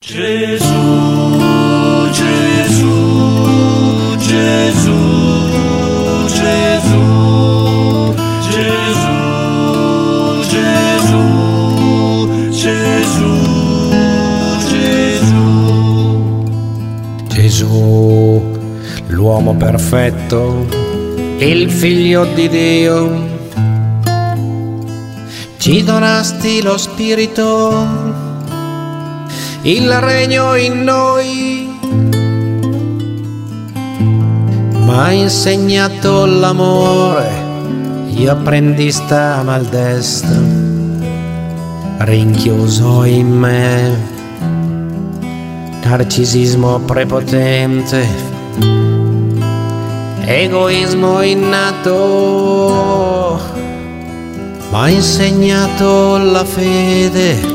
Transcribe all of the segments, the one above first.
Gesù, Gesù, Gesù, Gesù, Gesù, Gesù, Gesù, Gesù. Gesù, l'uomo perfetto, il figlio di Dio, ci donasti lo spirito, il regno in noi, m'hai insegnato l'amore, io apprendista maldestra, rinchiuso in me, narcisismo prepotente, egoismo innato, m'hai insegnato la fede,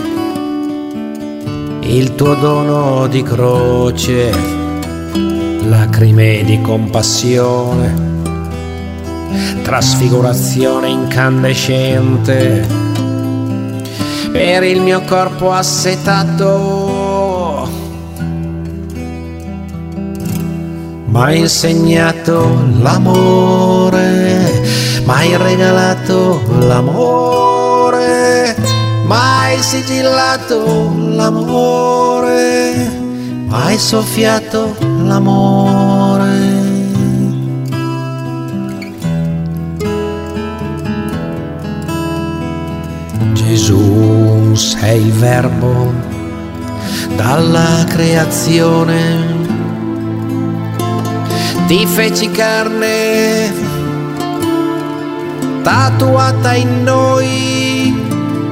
il tuo dono di croce, lacrime di compassione, trasfigurazione incandescente per il mio corpo assetato. M'hai insegnato l'amore, m'hai regalato l'amore, m'hai sigillato l'amore, m'hai soffiato l'amore. Gesù, sei il verbo dalla creazione, ti feci carne tatuata in noi,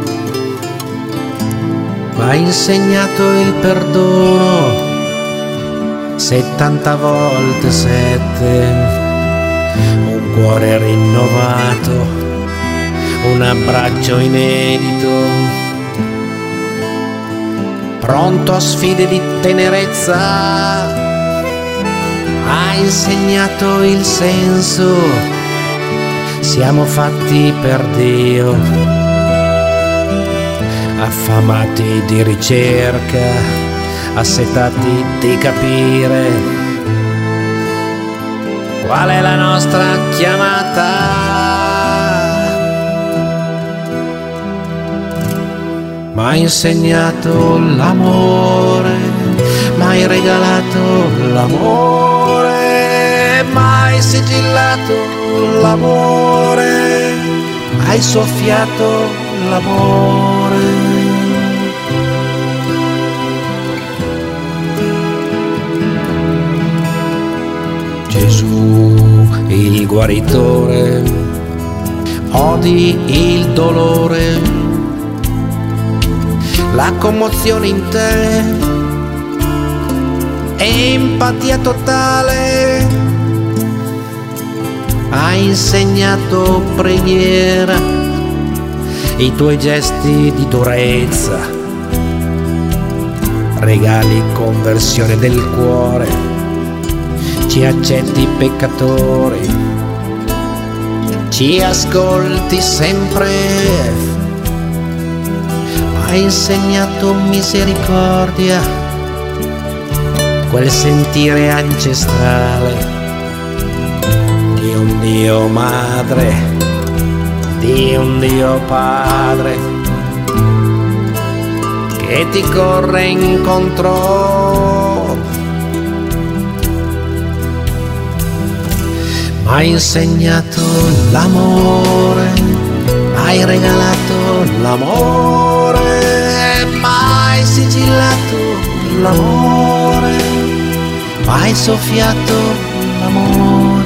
m'hai insegnato il perdono 70 volte 7, un cuore rinnovato, un abbraccio inedito, pronto a sfide di tenerezza. Hai insegnato il senso, siamo fatti per Dio, affamati di ricerca, assetati di capire qual è la nostra chiamata. M'hai insegnato l'amore, m'hai regalato l'amore, m'hai sigillato l'amore, hai soffiato l'amore. Gesù, il guaritore, odi il dolore, la commozione in te, empatia totale, hai insegnato preghiera, i tuoi gesti di durezza, regali conversione del cuore, ci accetti peccatori, ci ascolti sempre, hai insegnato misericordia, quel sentire ancestrale di un Dio madre, di un Dio padre che ti corre incontro. M'hai insegnato l'amore, m'hai regalato l'amore, m'hai sigillato l'amore, m'hai soffiato l'amore.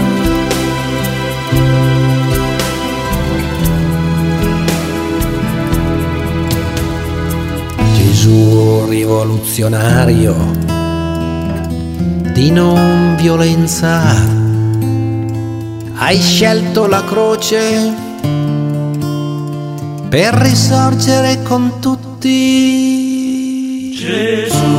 Gesù rivoluzionario di non violenza, hai scelto la croce per risorgere con tutti. Gesù,